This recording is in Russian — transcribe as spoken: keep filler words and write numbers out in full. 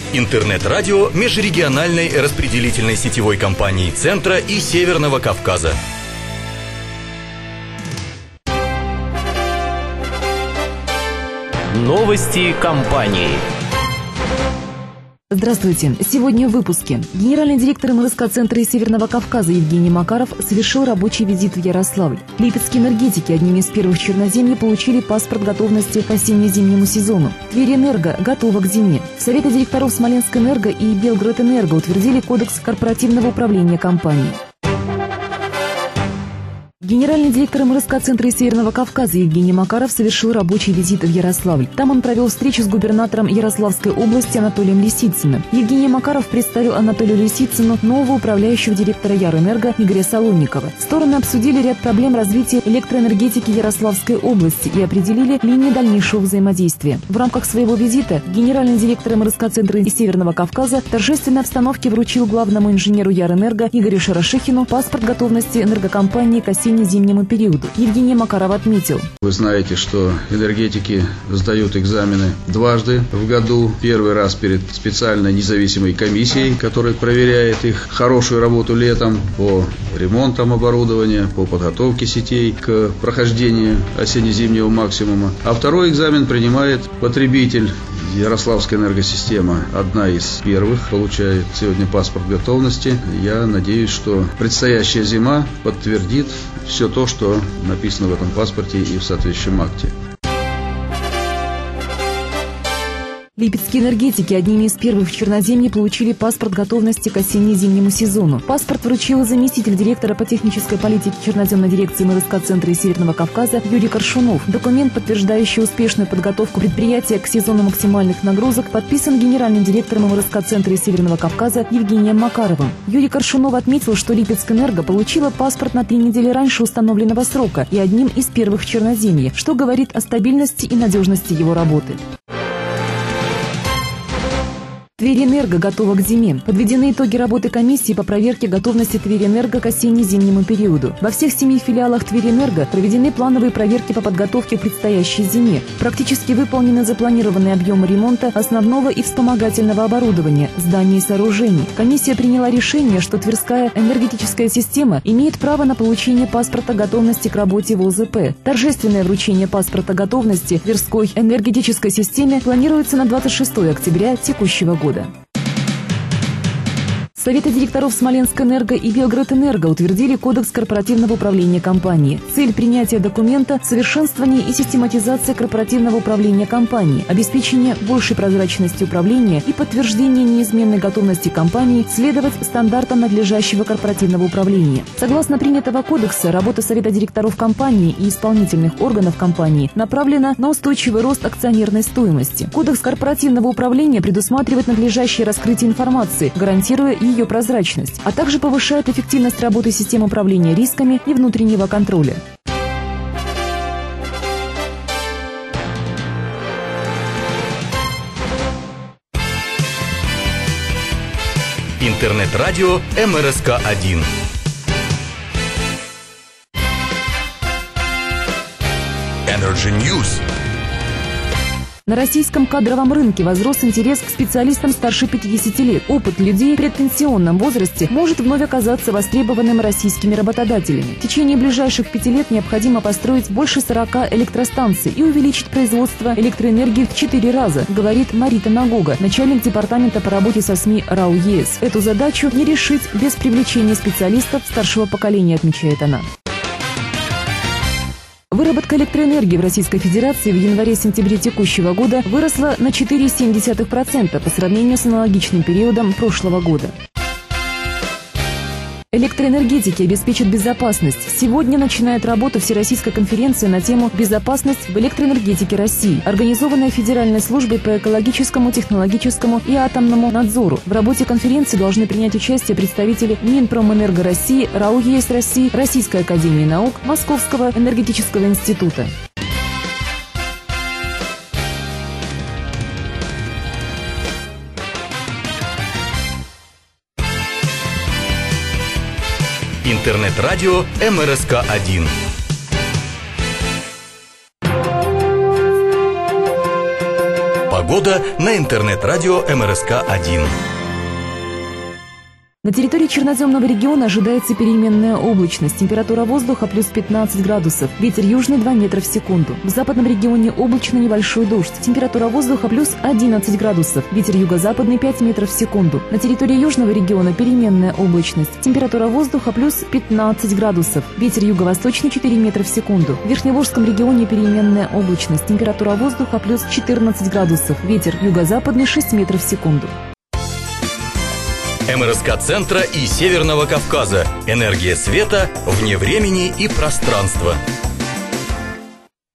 Интернет-радио межрегиональной распределительной сетевой компании Центра и Северного Кавказа. Новости компании. Здравствуйте. Сегодня в выпуске. Генеральный директор эм эр эс ка-центра из Северного Кавказа Евгений Макаров совершил рабочий визит в Ярославль. Липецкие энергетики одними из первых в Черноземье получили паспорт готовности к осенне-зимнему сезону. Тверенерго готова к зиме. Советы директоров Смоленскэнерго и Белградэнерго утвердили кодекс корпоративного управления компанией. Генеральный директор эм эр эс ка-центра из Северного Кавказа Евгений Макаров совершил рабочий визит в Ярославль. Там он провел встречу с губернатором Ярославской области Анатолием Лисицыным. Евгений Макаров представил Анатолию Лисицыну нового управляющего директора Ярэнерго Игоря Солонникова. Стороны обсудили ряд проблем развития электроэнергетики Ярославской области и определили линии дальнейшего взаимодействия. В рамках своего визита генеральный директор эм эр эс ка-центра из Северного Кавказа в торжественной обстановке вручил главному инженеру Ярэнерго Игорю Шарашихину паспорт готовности энергокомпании к осенне зимнему периоду. Евгений Макаров отметил. Вы знаете, что энергетики сдают экзамены дважды в году. Первый раз перед специальной независимой комиссией, которая проверяет их хорошую работу летом по ремонтам оборудования, по подготовке сетей к прохождению осенне-зимнего максимума. А второй экзамен принимает потребитель. Ярославская энергосистема одна из первых получает сегодня паспорт готовности. Я надеюсь, что предстоящая зима подтвердит все то, что написано в этом паспорте и в соответствующем акте. Липецкие энергетики одними из первых в Черноземье получили паспорт готовности к осенне-зимнему сезону. Паспорт вручил заместитель директора по технической политике Черноземной дирекции эм эр эс ка-центра из Северного Кавказа Юрий Коршунов. Документ, подтверждающий успешную подготовку предприятия к сезону максимальных нагрузок, подписан генеральным директором эм эр эс ка-центра из Северного Кавказа Евгением Макаровым. Юрий Коршунов отметил, что Липецкэнерго получила паспорт на три недели раньше установленного срока и одним из первых в Черноземье, что говорит о стабильности и надежности его работы. Тверенерго готова к зиме. Подведены итоги работы комиссии по проверке готовности Тверенерго к осенне-зимнему периоду. Во всех семи филиалах Тверенерго проведены плановые проверки по подготовке к предстоящей зиме. Практически выполнены запланированные объемы ремонта основного и вспомогательного оборудования, зданий и сооружений. Комиссия приняла решение, что Тверская энергетическая система имеет право на получение паспорта готовности к работе в о зэ пэ. Торжественное вручение паспорта готовности Тверской энергетической системе планируется на двадцать шестое октября текущего года. Советы директоров Смоленскэнерго и Белградэнерго утвердили кодекс корпоративного управления компании. Цель принятия документа – совершенствование и систематизация корпоративного управления компании, обеспечение большей прозрачности управления и подтверждение неизменной готовности компании следовать стандартам надлежащего корпоративного управления. Согласно принятого кодекса, работа Совета директоров компании и исполнительных органов компании направлена на устойчивый рост акционерной стоимости. Кодекс корпоративного управления предусматривает надлежащее раскрытие информации, гарантируя ее прозрачность, а также повышает эффективность работы систем управления рисками и внутреннего контроля. Интернет-радио эм эр эс ка один. Energy News. На российском кадровом рынке возрос интерес к специалистам старше пятидесяти лет. Опыт людей в предпенсионном возрасте может вновь оказаться востребованным российскими работодателями. В течение ближайших пяти лет необходимо построить больше сорока электростанций и увеличить производство электроэнергии в четыре раза, говорит Марита Нагога, начальник департамента по работе со СМИ РАО ЕС. Эту задачу не решить без привлечения специалистов старшего поколения, отмечает она. Выработка электроэнергии в Российской Федерации в январе-сентябре текущего года выросла на четыре целых семь десятых процента по сравнению с аналогичным периодом прошлого года. Электроэнергетики обеспечат безопасность. Сегодня начинает работу Всероссийская конференция на тему «Безопасность в электроэнергетике России», организованная Федеральной службой по экологическому, технологическому и атомному надзору. В работе конференции должны принять участие представители Минпромэнерго России, РАО ЕС России, Российской академии наук, Московского энергетического института. Интернет-радио эм эр эс ка один. Погода на интернет-радио эм эр эс ка один. На территории черноземного региона ожидается переменная облачность. Температура воздуха плюс пятнадцать градусов. Ветер южный два метра в секунду. В западном регионе облачно, небольшой дождь. Температура воздуха плюс одиннадцать градусов. Ветер юго-западный пять метров в секунду. На территории южного региона переменная облачность. Температура воздуха плюс пятнадцать градусов. Ветер юго-восточный четыре метра в секунду. В Верхневолжском регионе переменная облачность. Температура воздуха плюс четырнадцать градусов. Ветер юго-западный шесть метров в секунду. эм эр эс ка Центра и Северного Кавказа. Энергия света вне времени и пространства.